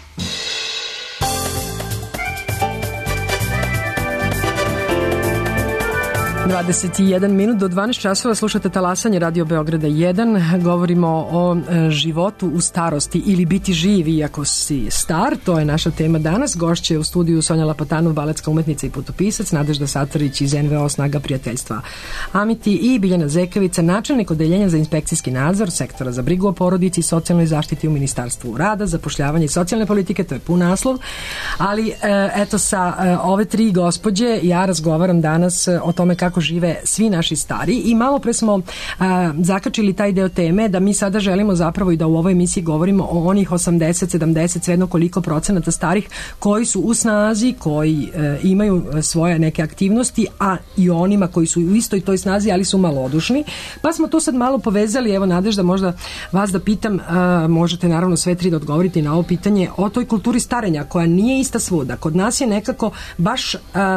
dvadeset jedan minut do dvanaest časova slušate talasanje Radio Beograda jedan. Govorimo o e, životu u starosti ili biti živ iako si star. To je naša tema danas. Gošće u studiju Sonja Lapatanov, baletska umetnica i putopisac, Nadežda Satarić iz N V O Snaga prijateljstva Amiti i Biljana Zekavica, načelnik odeljenja za inspekcijski nadzor sektora za brigu o porodici i socijalnoj zaštiti u Ministarstvu rada, zapošljavanje i socijalne politike. To je pun naslov. Ali e, eto sa e, ove tri gospođe ja razgovaram danas e, o tome kako žive svi naši stari i malo pre smo a, zakačili taj deo teme da mi sada želimo zapravo i da u ovoj emisiji govorimo o onih osamdeset, sedamdeset, svejedno koliko procenata starih koji su u snazi, koji e, imaju svoje neke aktivnosti, a i onima koji su u istoj toj snazi, ali su malodušni. Pa smo to sad malo povezali, evo Nadežda, možda vas da pitam, a, možete naravno sve tri da odgovoriti na ovo pitanje o toj kulturi starenja koja nije ista svuda. Kod nas je nekako baš a,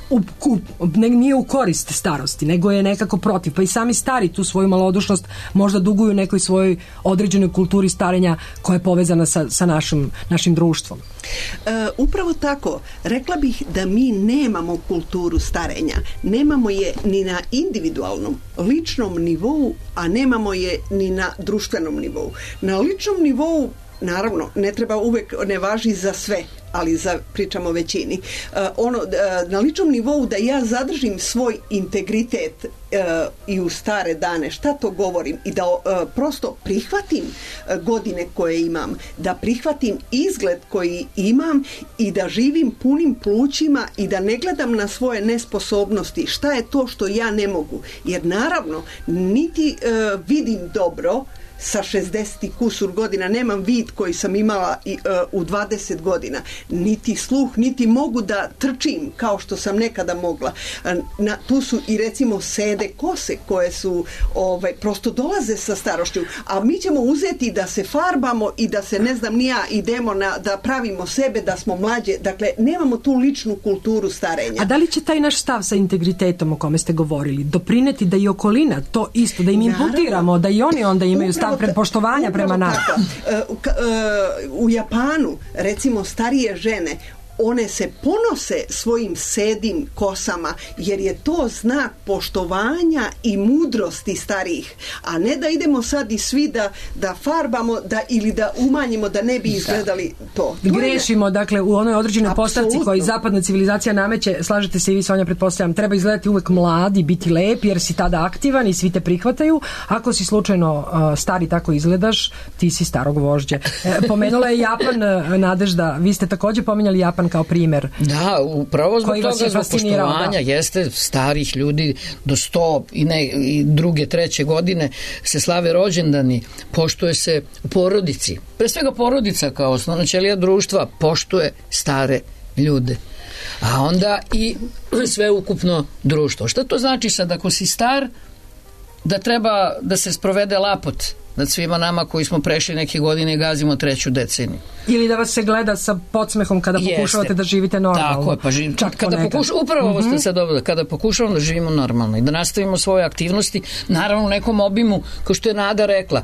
u, u, ne, nije u korist starosti, nego je nekako protiv. Pa i sami stari tu svoju malodušnost možda duguju nekoj svojoj određenoj kulturi starenja koja je povezana sa, sa našim, našim društvom. E, upravo tako. Rekla bih da mi nemamo kulturu starenja. Nemamo je ni na individualnom, ličnom nivou, a nemamo je ni na društvenom nivou. Na ličnom nivou, naravno, ne treba uvek, ne važi za sve, ali za, pričamo o većini. Uh, ono, uh, na ličnom nivou da ja zadržim svoj integritet uh, i u stare dane, šta to govorim, i da uh, prosto prihvatim uh, godine koje imam, da prihvatim izgled koji imam i da živim punim plućima i da ne gledam na svoje nesposobnosti, šta je to što ja ne mogu. Jer naravno, niti uh, vidim dobro sa šezdeset i kusur godina, nemam vid koji sam imala i, uh, u dvadeset godina, niti sluh, niti mogu da trčim kao što sam nekada mogla. Na, tu su i recimo sede kose koje su ovaj, prosto dolaze sa starošću, a mi ćemo uzeti da se farbamo i da se, ne znam ni ja, idemo na, da pravimo sebe da smo mlađe, dakle nemamo tu ličnu kulturu starenja. A da li će taj naš stav sa integritetom o kome ste govorili doprineti da i okolina to isto, da im imputiramo, da i oni onda imaju stav predpoštovanja prema nama? U Japanu, recimo, starije žene, one se ponose svojim sedim kosama, jer je to znak poštovanja i mudrosti starijih, a ne da idemo sad i svi da, da farbamo da, ili da umanjimo da ne bi izgledali to. to Grešimo, je... dakle, u onoj određenoj postavci koji zapadna civilizacija nameće, slažete se i vi, Sonja, pretpostavljam, treba izgledati uvek mlad i biti lep, jer si tada aktivan i svi te prihvataju. Ako si slučajno uh, stari tako izgledaš, ti si starog vožđe. E, pomenula je Japan, Nadežda, vi ste takođe pominjali Japan kao primjer. Da, upravo zbog toga, zbog poštovanja, da. Jeste, starih ljudi do sto i, ne, i druge, treće godine se slave rođendani, poštuje se u porodici. Pre svega porodica kao osnovna ćelija društva poštuje stare ljude. A onda i sve ukupno društvo. Šta to znači sad ako si star, da treba da se sprovede lapot nad svima nama koji smo prešli neke godine i gazimo treću deceniju. Ili da vas se gleda sa podsmehom kada Jeste. pokušavate da živite normalno. Tako je, pa živ... kada pokuš... upravo mm-hmm. ovo ste sad dobro, kada pokušavamo da živimo normalno i da nastavimo svoje aktivnosti, naravno u nekom obimu, kao što je Nada rekla,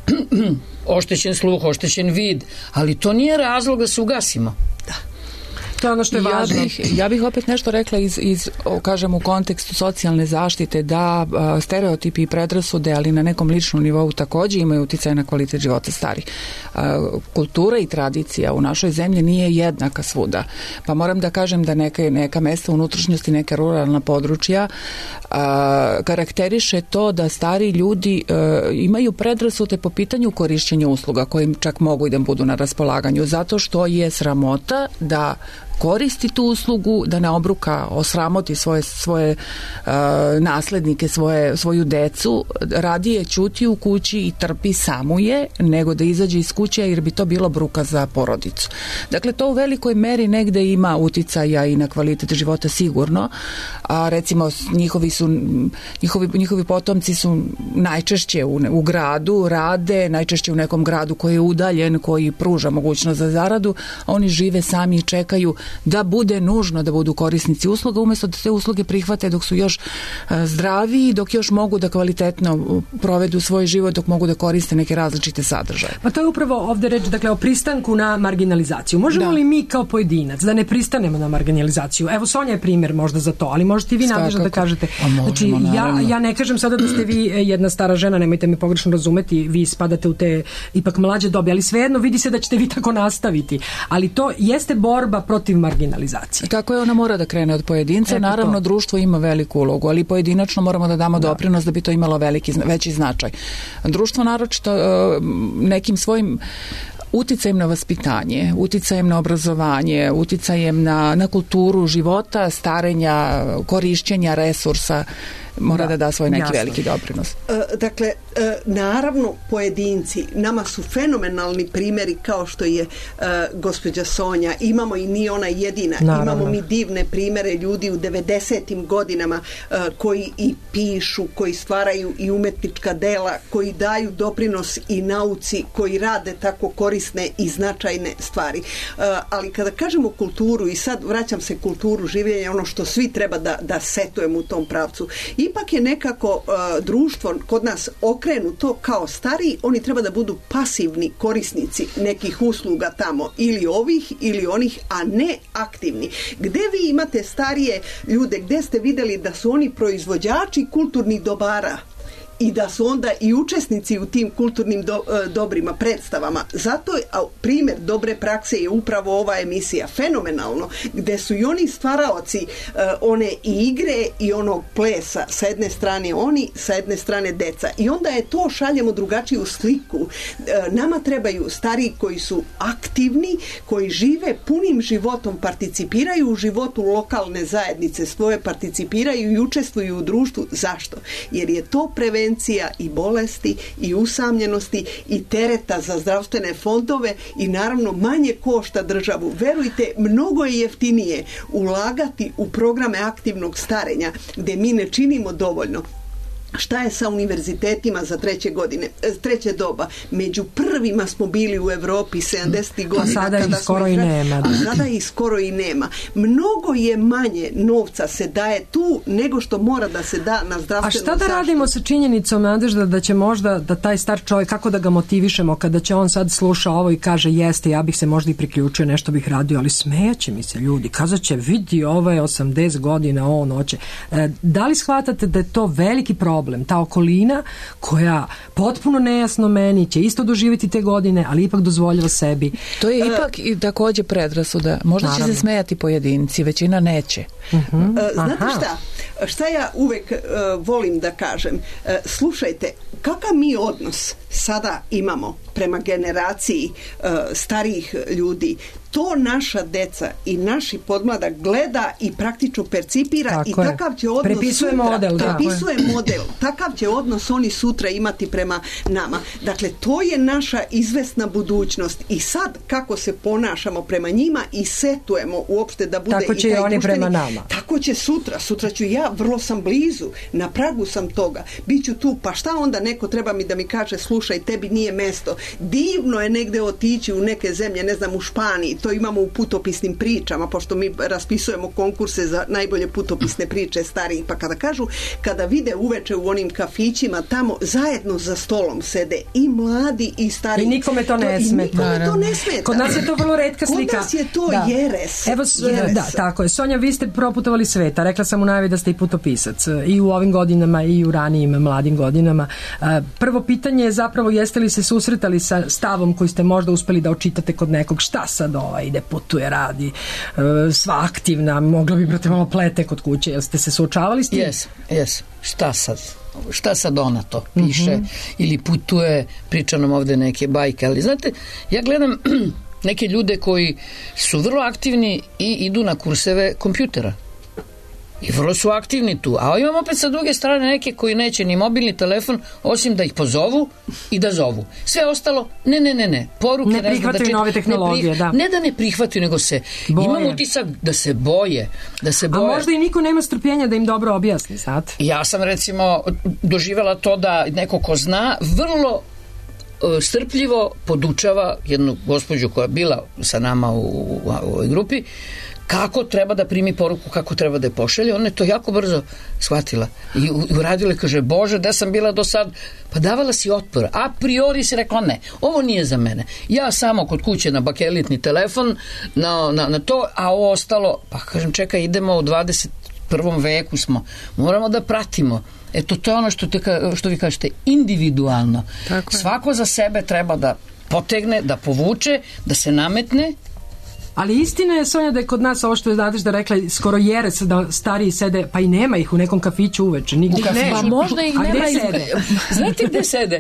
oštećen sluh, oštećen vid, ali to nije razlog da se ugasimo. Da. To je ono što je važno. Ja bih, ja bih opet nešto rekla iz, iz kažem, u kontekstu socijalne zaštite, da a, stereotipi i predrasude, ali na nekom ličnom nivou takođe imaju uticaj na kvalitet života starih. A, kultura i tradicija u našoj zemlji nije jednaka svuda. Pa moram da kažem da neke, neka mesta unutrašnjosti, neka ruralna područja a, karakteriše to da stari ljudi a, imaju predrasude po pitanju korišćenja usluga koje im čak mogu i da budu na raspolaganju, zato što je sramota da koristi tu uslugu, da ne obruka, osramoti svoje, svoje uh, naslednike, svoje, svoju decu, radije ćuti u kući i trpi samu je, nego da izađe iz kuće, jer bi to bilo bruka za porodicu. Dakle, to u velikoj meri negde ima uticaja i na kvalitet života sigurno, a recimo njihovi su njihovi, njihovi potomci su najčešće u, u gradu, rade, najčešće u nekom gradu koji je udaljen, koji pruža mogućnost za zaradu, a oni žive sami i čekaju da bude nužno da budu korisnici usluga, umjesto da te usluge prihvate dok su još zdravi, dok još mogu da kvalitetno provedu svoj život, dok mogu da koriste neke različite sadržaje. Pa to je upravo ovde reč, dakle, o pristanku na marginalizaciju. Možemo da. li mi kao pojedinac da ne pristanemo na marginalizaciju? Evo, Sonja je primjer možda za to, ali možete i vi, Nadežda, da kažete. Možemo, znači, ja, ja ne kažem sada da ste vi jedna stara žena, nemojte me pogrešno razumeti, vi spadate u te ipak mlađe dobe, ali svejedno vidi se da ćete vi tako nastaviti. Ali to jeste borba protiv marginalizacije. Tako je, ona mora da krene od pojedinca. Eto Naravno, to. društvo ima veliku ulogu, ali pojedinačno moramo da damo da. doprinos da bi to imalo veliki, veći značaj. Društvo naročito nekim svojim uticajem na vaspitanje, uticajem na obrazovanje, uticajem na, na kulturu života, starenja, korišćenja resursa mora da, Da, da svoj neki jasno. veliki doprinos. E, Dakle, e, naravno pojedinci, nama su fenomenalni primjeri kao što je e, gospođa Sonja, imamo i nije ona jedina, Naravno. imamo mi divne primjere ljudi u devedesetim godinama e, koji i pišu, koji stvaraju i umetnička dela, koji daju doprinos i nauci, koji rade tako korisne i značajne stvari. E, ali kada kažemo kulturu, i sad vraćam se kulturu življenja, ono što svi treba da, da setujemo u tom pravcu, ipak je nekako e, društvo kod nas okrenuto kao stariji, oni treba da budu pasivni korisnici nekih usluga tamo, ili ovih ili onih, a ne aktivni. Gde vi imate starije ljude, gde ste vidjeli da su oni proizvođači kulturnih dobara i da su onda i učesnici u tim kulturnim do, e, dobrima, predstavama. Zato je, a, primjer dobre prakse je upravo ova emisija, fenomenalno, gde su i oni stvaraoci e, one i igre i onog plesa, sa jedne strane oni, sa jedne strane deca. I onda je to, šaljemo drugačiju sliku. E, nama trebaju stariji koji su aktivni, koji žive punim životom, participiraju u životu lokalne zajednice svoje, participiraju i učestvuju u društvu. Zašto? Jer je to prevencija i bolesti i usamljenosti i tereta za zdravstvene fondove i naravno manje košta državu. Verujte, mnogo je jeftinije ulagati u programe aktivnog starenja gdje mi ne činimo dovoljno. Šta je sa univerzitetima za treće godine, treće doba? Među prvima smo bili u Evropi sedamdesetih godina. A sada ih skoro i nema. A sada ih skoro i nema. Mnogo je manje novca se daje tu nego što mora da se da na zdravstvenu zaštitu. A šta da radimo sa činjenicom, Nadežda, da će možda da taj star čovjek, kako da ga motivišemo kada će on sad sluša ovo i kaže jeste, ja bih se možda i priključio, nešto bih radio, ali smejaće mi se ljudi, kazat će vidi ovo je osamdeset godina, on hoće. E, da li shvatate da je to veliki problem? Ta okolina koja potpuno nejasno meni će isto doživjeti te godine, ali ipak dozvoljava sebi. To je ipak i također predrasuda. Možda Naravno. će se smejati pojedinci, većina neće. Uh-huh. Znate šta? Šta ja uvek uh, volim da kažem? Uh, slušajte, kakav mi odnos sada imamo prema generaciji uh, starijih ljudi, to naša deca i naši podmladak gleda i praktično percipira. Tako i takav će odnos prepisuje sutra, model, prepisuje model. Takav će odnos oni sutra imati prema nama. Dakle, to je naša izvesna budućnost i sad kako se ponašamo prema njima i setujemo uopšte da bude tako će i taj i oni društveni, prema nama. Tako će sutra. Sutra ću ja, vrlo sam blizu, na pragu sam toga. Biću tu, pa šta onda neko treba mi da mi kaže slušaj, tebi nije mesto. Divno je negde otići u neke zemlje, ne znam, u Španiji, to imamo u putopisnim pričama, pošto mi raspisujemo konkurse za najbolje putopisne priče starijih, pa kada kažu, kada vide uveče u onim kafićima, tamo zajedno za stolom sede i mladi i stari. I nikome to ne to, smeta. I nikome to ne smeta. Kod nas je to vrlo retka slika. Kod nas je to da. jeres. Evo, jeres. Da, tako je. Sonja, vi ste proputovali sveta. Rekla sam u najavi da ste i putopisac. I u ovim godinama i u ranijim mladim godinama. Prvo pitanje je zapravo jeste li se susretali sa stavom koji ste možda uspeli da očitate kod nekog, šta sad ova ide, putuje, radi, sva aktivna, mogla bi brate malo plete kod kuće. Jel ste se suočavali s tim? Jes, jes. Šta sad? Šta sad ona to piše mm-hmm. ili putuje, priča nam ovde neke bajke, ali znate, ja gledam neke ljude koji su vrlo aktivni i idu na kurseve kompjutera. I vrlo su aktivni tu. A imam opet sa druge strane neke koji neće ni mobilni telefon, osim da ih pozovu i da zovu. Sve ostalo, ne, ne, ne, ne. Poruke, ne prihvataju ne znam, da nove tehnologije, ne, prih, da. Ne da ne prihvataju, nego se boje. Imam utisak da se boje. Da se boje. A možda i niko nema strpljenja da im dobro objasni, znate? Ja sam recimo doživjela to da neko ko zna vrlo strpljivo podučava jednu gospođu koja je bila sa nama u, u, u ovoj grupi kako treba da primi poruku, kako treba da je pošalje. Ona je to jako brzo shvatila i uradila i kaže, Bože, da sam bila do sad, pa davala si otpor, a priori si rekla ne, ovo nije za mene, ja samo kod kuće na bakelitni telefon na, na, na to, a ovo ostalo, pa kažem, čekaj, idemo u dvadeset prvom veku smo, moramo da pratimo. Eto, to je ono što, te, što vi kažete, individualno. Svako za sebe treba da potegne, da povuče, da se nametne Ali istina je, Sonja, da je kod nas ovo što je Nadežda rekla, skoro jeres da stariji sede, pa i nema ih u nekom kafiću uveče. Nigdje ih nema. Pa možda ih A nema. gde Iz... sede? Znate gde sede?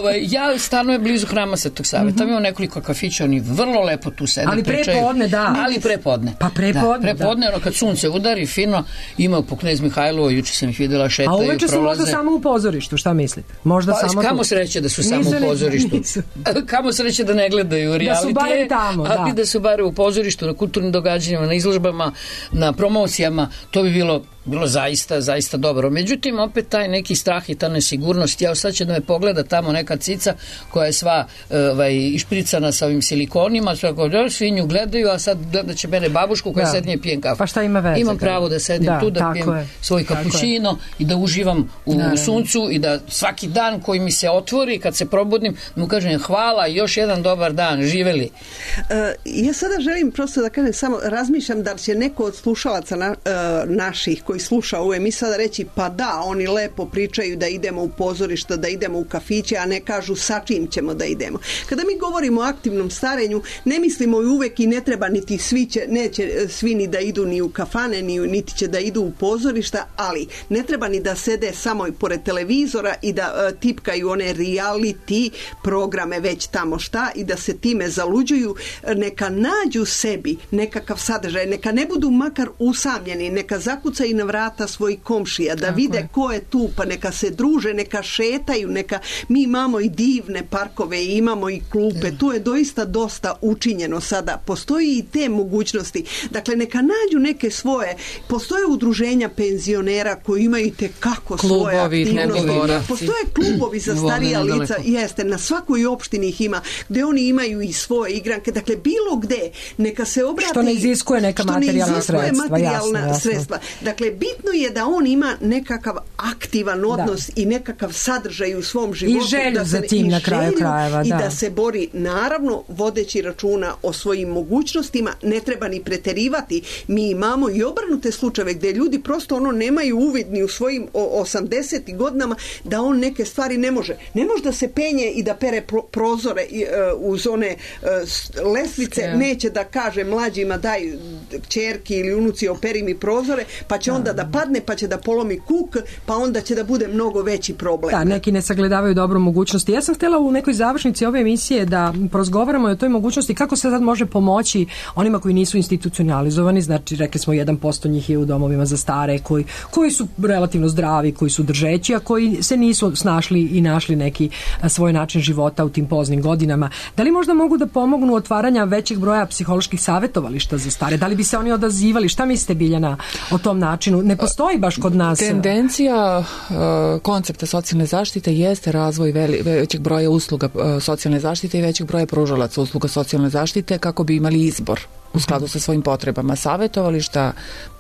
Ja stanujem blizu Hrama Svetog Save. Mm-hmm. Tamo imamo nekoliko kafića, oni vrlo lepo tu sede. Ali pričaju. prepodne, da. Ali prepodne. Pa prepodne, da. Prepodne, ono kad sunce udari fino, ima po Knez Mihajlovo, juče sam ih videla, šetaju, prolaze. A uveče su možda samo u pozorištu, šta mislite? Možda pa, samo kamo tu. Sreće da su samo u pozorištu. Kamo sreće da ne gledaju realitije. Da su barem tamo, da. Ali da su bare u pozorištu, na kulturnim događanjima, na izložbama, na promocijama, to bi bilo bilo zaista, zaista dobro. Međutim, opet taj neki strah i ta nesigurnost, ja sad će da me pogleda tamo neka cica koja je sva ovaj, išpricana sa ovim silikonima, sve da svi nju gledaju, a sad gledat će mene babušku koja sednije pijem kafu. Pa šta ima veze? Imam pravo da sedim da, tu, da pijem je. svoj kapućino i da uživam u Naravno. suncu i da svaki dan koji mi se otvori, kad se probudim, mu kažem hvala, još jedan dobar dan, živeli. Uh, ja sada želim prosto da kažem, samo razmišljam da će neko od slušalaca na, uh, naših koji sluša ovu emisiju sada reći, pa da, oni lepo pričaju da idemo u pozorišta, da idemo u kafiće, a ne kažu sa čim ćemo da idemo. Kada mi govorimo o aktivnom starenju, ne mislimo i uvek i ne treba niti svi će, neće svi ni da idu ni u kafane, ni, niti će da idu u pozorišta, ali ne treba ni da sede samo i pored televizora i da uh, tipkaju one reality programe već tamo šta i da se time zaluđuju. Neka nađu sebi nekakav sadržaj, neka ne budu makar usamljeni, neka zakucaju na vrata svojih komšija, da Tako vide je. ko je tu, pa neka se druže, neka šetaju, neka, mi imamo i divne parkove i imamo i klupe, tu je doista dosta učinjeno sada, postoji i te mogućnosti, dakle neka nađu neke svoje, postoje udruženja penzionera koji imaju te kako svoje aktivnosti, postoje klubovi za starija lica, jeste, na svakoj opštini ih ima, gde oni imaju i svoje igranke, dakle bilo gde, neka se obrati, što ne iziskuje neka materijalna sredstva, materijalna jasno, jasno. sredstva. Dakle, bitno je da on ima nekakav aktivan odnos da. i nekakav sadržaj u svom životu. I želju da se, za tim na kraju želju, krajeva. I da. da se bori, naravno, vodeći računa o svojim mogućnostima, ne treba ni preterivati. Mi imamo i obrnute slučajeve gde ljudi prosto ono nemaju uvid ni u svojim osamdesetim godinama da on neke stvari ne može. Ne može da se penje i da pere pro, prozore uh, uz one uh, lestvice, Ske. neće da kaže mlađima daj ćerki ili unuci operi mi prozore, pa će onda da padne, pa će da polomi kuk, pa onda će da bude mnogo veći problem. Da, neki ne sagledavaju dobro mogućnosti. Ja sam htjela u nekoj završnici ove emisije da prozgovaramo o toj mogućnosti kako se sad može pomoći onima koji nisu institucionalizovani, znači rekli smo jedan posto njih je u domovima za stare, koji, koji su relativno zdravi, koji su držeći, a koji se nisu snašli i našli neki svoj način života u tim poznim godinama. Da li možda mogu da pomognu otvaranja većeg broja psiholoških savjetovališta za stare? Da li bi se oni odazivali? Šta mislite, Biljana, o tom načinu? Ne postoji baš kod nas. Tendencija uh, koncepta socijalne zaštite jeste razvoj veli, većeg broja usluga uh, socijalne zaštite i većeg broja pružalaca usluga socijalne zaštite kako bi imali izbor u skladu sa svojim potrebama. Savjetovališta,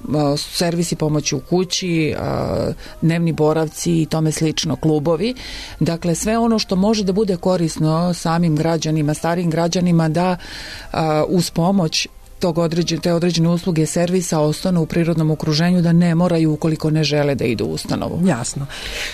servisi pomoći u kući, dnevni boravci i tome slično, klubovi. Dakle, sve ono što može da bude korisno samim građanima, starijim građanima da uz pomoć tog određen, te određene usluge servisa ostanu u prirodnom okruženju, da ne moraju ukoliko ne žele da idu u ustanovu. Jasno.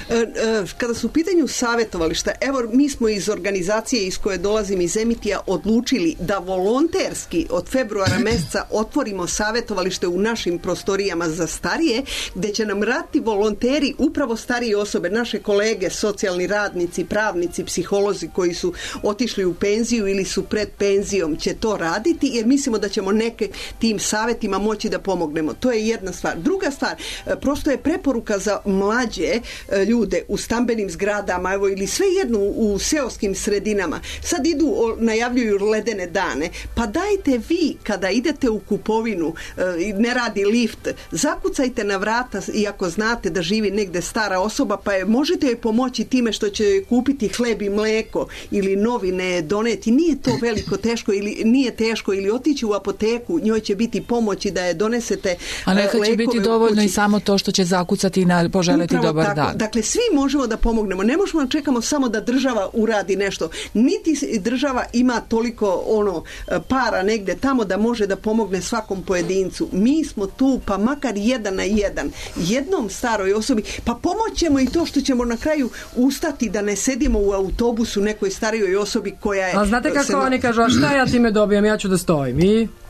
Kada su u pitanju savjetovališta, evo mi smo iz organizacije iz koje dolazim iz Emitija odlučili da volonterski od februara meseca otvorimo savjetovalište u našim prostorijama za starije, gde će nam raditi volonteri, upravo starije osobe, naše kolege, socijalni radnici, pravnici, psiholozi koji su otišli u penziju ili su pred penzijom će to raditi, jer mislimo da ćemo neke tim savjetima moći da pomognemo. To je jedna stvar. Druga stvar, prosto je preporuka za mlađe ljude u stambenim zgradama, evo, ili sve jedno u seoskim sredinama. Sad idu, najavljuju ledene dane. Pa dajte vi, kada idete u kupovinu, ne radi lift, zakucajte na vrata, iako znate da živi negde stara osoba, pa je, možete joj pomoći time što će joj kupiti hleb i mleko ili novine doneti. Nije to veliko teško ili nije teško, ili otići u apoteku, njoj će biti pomoći da je donesete a neka će biti dovoljno i samo to što će zakucati i na, poželiti upravo dobar tako. Dan. Dakle, svi možemo da pomognemo. Ne možemo da čekamo samo da država uradi nešto. Niti država ima toliko ono para negde tamo da može da pomogne svakom pojedincu. Mi smo tu, pa makar jedan na jedan. Jednom staroj osobi, pa pomoćemo i to što ćemo na kraju ustati da ne sedimo u autobusu nekoj starijoj osobi koja je... A znate kako se... oni kažu, a šta ja time dobijem, ja ću da stojim i...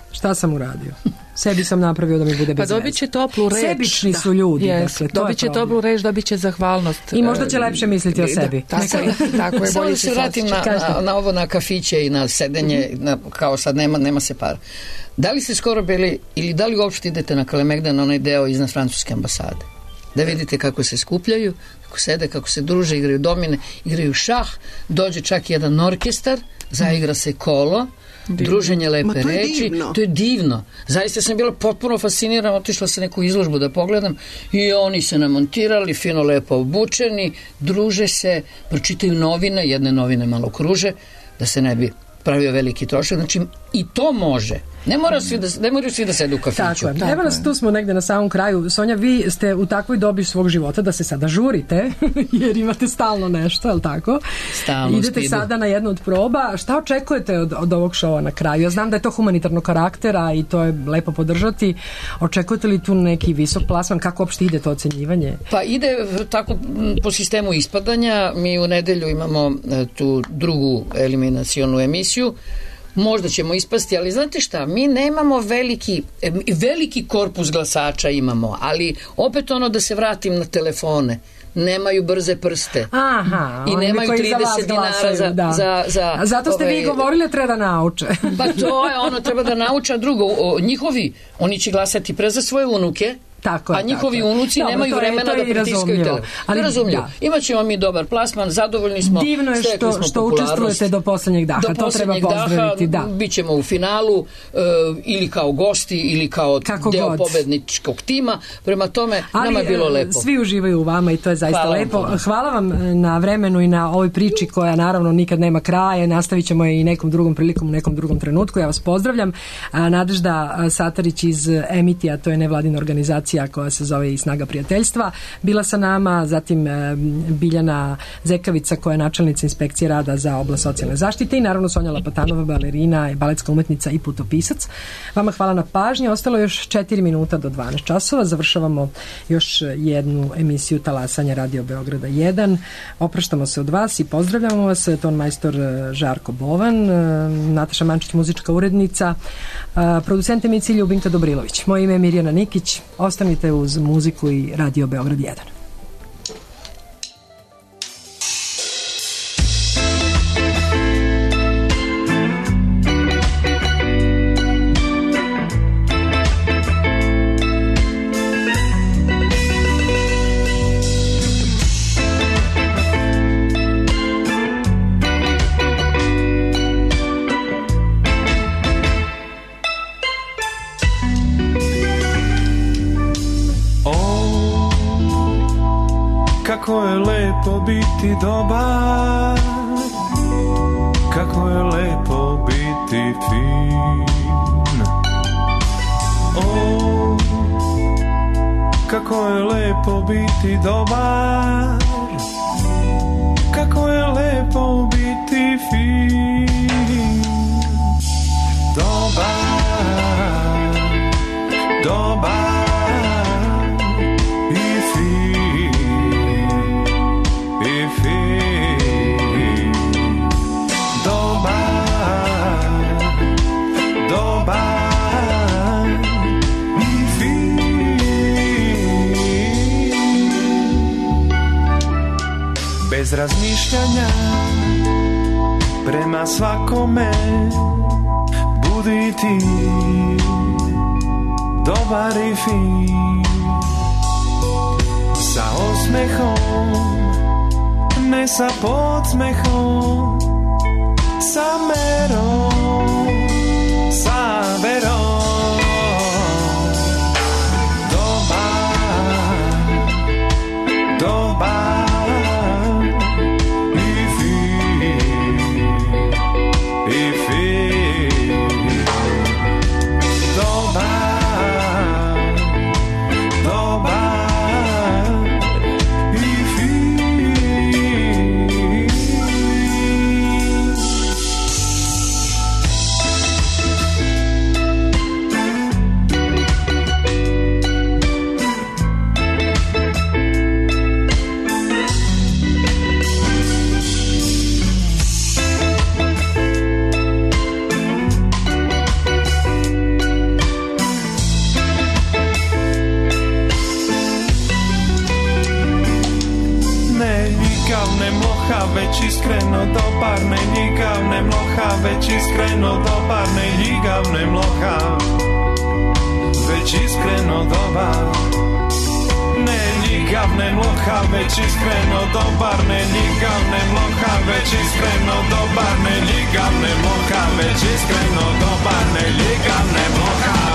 Šta sam uradio? Sebi sam napravio da mi bude bez Pa veze. dobit će toplu reč. Sebični su ljudi. Yes, dakle, to dobit će je problem. toplu reč, dobit će zahvalnost. I možda će lepše misliti o Da, sebi. Tako je, tako je. Samo Bolje da će se se vratim na, osjećati. na, na ovo na kafiće i na sedenje, na, kao sad nema, nema se para. Da li ste skoro bili, ili da li uopšte idete na Kalemegdan, na onaj deo iznad francuske ambasade? Da vidite kako se skupljaju, kako sede, kako se druže, igraju domine, igraju šah, dođe čak jedan orkestar, zaigra se kolo, Divno. druženje lepe Ma to je reči. divno. To je divno. Zaista sam bila potpuno fascinirana, otišla sam neku izložbu da pogledam i oni se namontirali, fino lepo obučeni, druže se, pročitaju novine, jedne novine malo kruže, da se ne bi pravio veliki trošak. Znači, i to može. Ne mora svi da, ne moraju svi da sedu u kafiću. Tako je. Evo nas, tu smo negde na samom kraju. Sonja, vi ste u takvoj dobi svog života da se sada žurite, jer imate stalno nešto, je li tako? Stalno Idete spidu. sada na jednu od proba. Šta očekujete od, od ovog šova na kraju? Ja znam da je to humanitarnog karaktera i to je lepo podržati. Očekujete li tu neki visok plasman? Kako uopšte ide to ocenjivanje? Pa ide tako m, po sistemu ispadanja. Mi u nedelju imamo e, tu drugu eliminacionu emisiju. Možda ćemo ispasti, ali znate šta, mi nemamo veliki, e, veliki korpus glasača imamo, ali opet ono da se vratim na telefone, nemaju brze prste. Aha, i oni nemaju koji za vas trideset dinara glasaju, za, da. za, za A zato ste ovaj, vi govorili da treba da nauče. Pa to je ono, treba da nauča drugo. O, njihovi, oni će glasati pre za svoje unuke, Tako je, a njihovi tako je. unuci Dobro, nemaju to je- vremena to je da i pritiskaju razumljivo. telefon. Ali, Ali, razumljivo. da. Imaćemo mi dobar plasman, zadovoljni smo. Divno je stekli što, smo što popularnost. učestvujete do poslednjeg daha. Do to treba poslednjeg daha pozdraviti. Da. bićemo u finalu e, ili kao gosti ili kao Kako deo god. pobedničkog tima. Prema tome, Ali nama je bilo e, lepo. svi uživaju u vama i to je zaista Hvala vam lepo. puno. Hvala vam e, na vremenu i na ovoj priči koja naravno nikad nema kraja. Nastavit ćemo je i nekom drugom prilikom u nekom drugom trenutku. Ja vas pozdravljam. A, Nadežda a, Satarić iz Emitija, to je nevladina organizacija koja se zove i Snaga prijateljstva. Bila sa nama, zatim e, Biljana Zekavica koja je načelnica inspekcije rada za oblast socijalne zaštite i naravno Sonja Lapatanova, balerina, baletska umetnica i putopisac. Vama hvala na pažnji. Ostalo je još četiri minuta do dvanaest časova. Završavamo još jednu emisiju Talasanja Radio Beograda jedan. Opraštamo se od vas i pozdravljamo vas. Ton majstor Žarko Bovan, Nataša Mančić, muzička urednica, producent emisije Ljubinka Dobrilović. Moje ime je Mirjana Nikić. Ostanite uz muziku i Radio Beograd jedan. Kako je lepo biti dobar, kako je lepo biti fin. O, kako je lepo biti dobar, kako je lepo biti fin. Dobar, dobar i fin. Bez razmišljanja prema svakome budi ti dobar i fin. Sa osmehom, ne sa podsmehom, sa merom, sa verom. Dobar, dobar ljigav, ne mloha, već iskreno dobar, ne ljigav, ne mloha, već iskreno dobar, ne ljigav, ne mloha, već iskreno dobar. Ne ljigav, ne mloha, već iskreno dobar, ne ljigav, ne mloha, već iskreno dobar, ne ljigav, ne mloha, već iskreno dobar, ne ljigav, ne mloha.